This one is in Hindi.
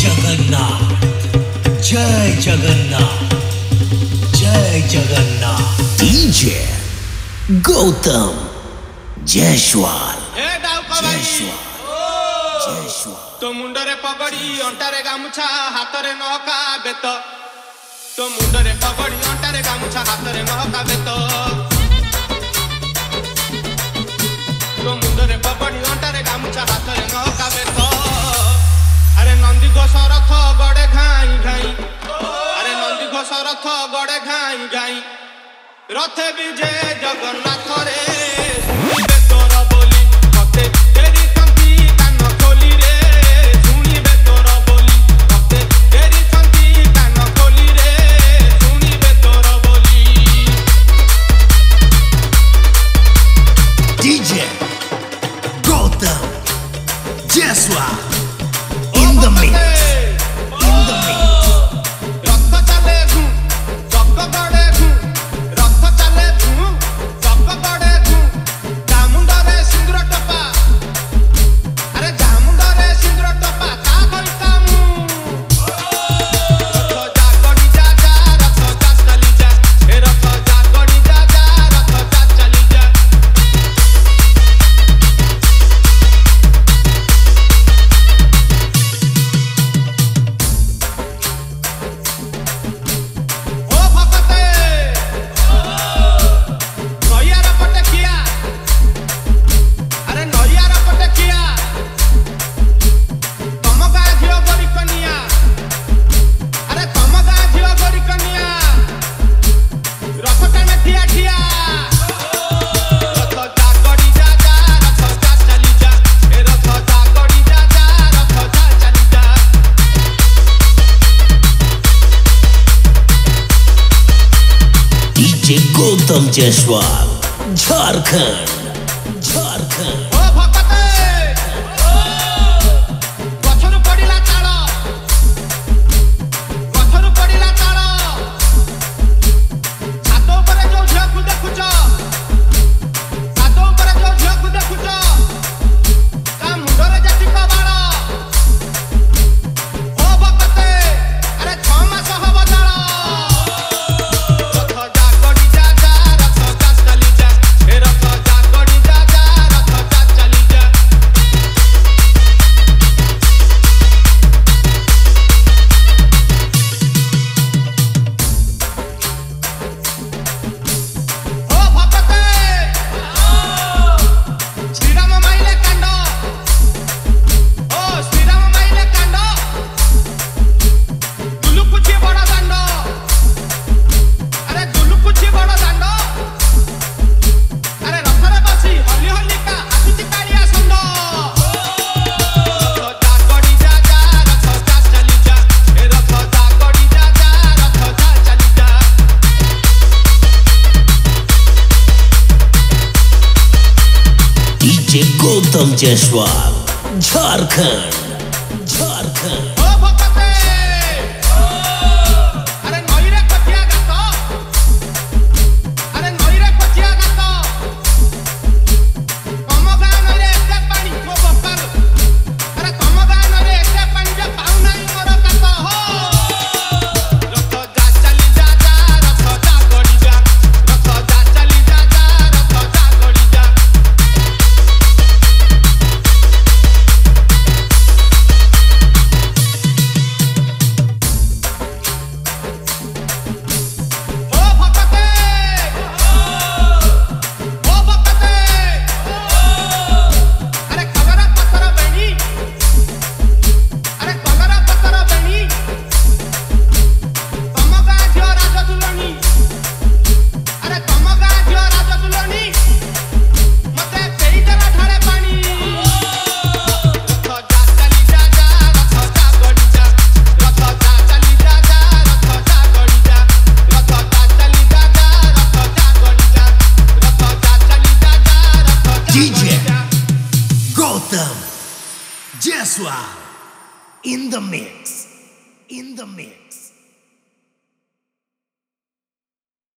जगन्नाथ जय जगन्नाथ जय जगन्नाथ डीजे गौतम जयसवाल तो मुंडरे पगड़ी अंटारे गामुछा हातरे नहका बेत तो मुंडरे पगड़ी अंटारे गामुछा हातरे नहका बेत तो मुंडरे पगड़ी अंटारे गामुछा हातरे नहका बेत अरे नंदी घोष रथ गड़े घाई घाई अरे नंदी घोष रथ गड़े घाई घाई रथे विजय जगन्नाथ रे सुनिबे तोर बोली मते तेरी कंठी कान खोली रे सुनिबे तोर बोली मते तेरी कंठी कान खोली रे सुनिबे तोर बोली DJ Gautam Jaiswal in the mix in the mix रथ चले घू चक गड़े घू रथ चले घू चक गड़े घू जामुंडरे सिंदूर टपा अरे जामुंडरे सिंदूर टपा का कई कामू रथ जा गड़ी जा जा रथ जा चली जा ए रथ जा गड़ी जा जा रथ जा चली जा ओ भगते नैयार पटे किया अरे नैयार पटे किया तम गाँ झियो गरी कनिया अरे तम गाँ झियो गरी कनिया रथ टाइम ठिया ठिया रथ जा गड़ी जा जा रथ जा चली जा ए रथ जा गड़ी जा जा रथ जा चली जा डीजे गौतम जयसवाल झारखंड झारखंड ओ भगते गछरु पडिला ताଳ गछरु पडिला ताଳ छात ଉପରେ ଯୋଉ ଝିଅକୁ ଦେଖୁଛ ଛାତ ଉପରେ ଯୋଉ ଝିଅକୁ ଦେଖୁଛ ତା ମୁଣ୍ଡରେ ଯେତିକ ବାଳ ଓ ଭଗତେ ଆରେ 6 ମାସ ହବ ଜାଳ ରଥ ଯା ଗଡ଼ି ଯା ଯା ରଥ ଯା ଚଲି ଯା ଏ ରଥ ଯା ଗଡ଼ି ଯା ଯା ରଥ ଯା ଚଲି ଯା ओ भगते श्रीराम माइले कांड ओ श्रीराम माइले कांड दुलुकुची बड़ दांड अरे दुलुकुची बड़ दांड अरे रथरे बसी हली हलिका आसुची कालिया षण्ढ रथ जा गड़ी जा जा रथ जा चली जा ए रथ जा गड़ी जा जा रथ जा चली जा डीजे गौतम जयसवाल झारखंड झारखंड ओ भगते अरे नईरे कचिया गात अरे नईरे कचिया गात तम गाँ नईरे एते पानी मो बपाल अरे तम गाँ नईरे एते पानी जे पाउ नाही मोर कात हो रथ जा चली जा जा रथ जा गड़ी जा रथ जा चली जा जा रथ जा गड़ी जा ओ भगते अरे कलरा पत्थर बेणी अरे कलरा पत्थर बेणी तम गाँ झियो राज दुलनी अरे तम गाँ झियो राज दुलनी मते पेई देला ढाळे पानी रथ जा चली जा जा रथ जा गड़ी जा रथ जा चली जा जा रथ जा गड़ी जा रथ जा चली जा जा रथ जा गड़ी जा रथ जा चली जा जा रथ जा डीजे गड़ी जा Gautam Jaiswal in the mix in the mix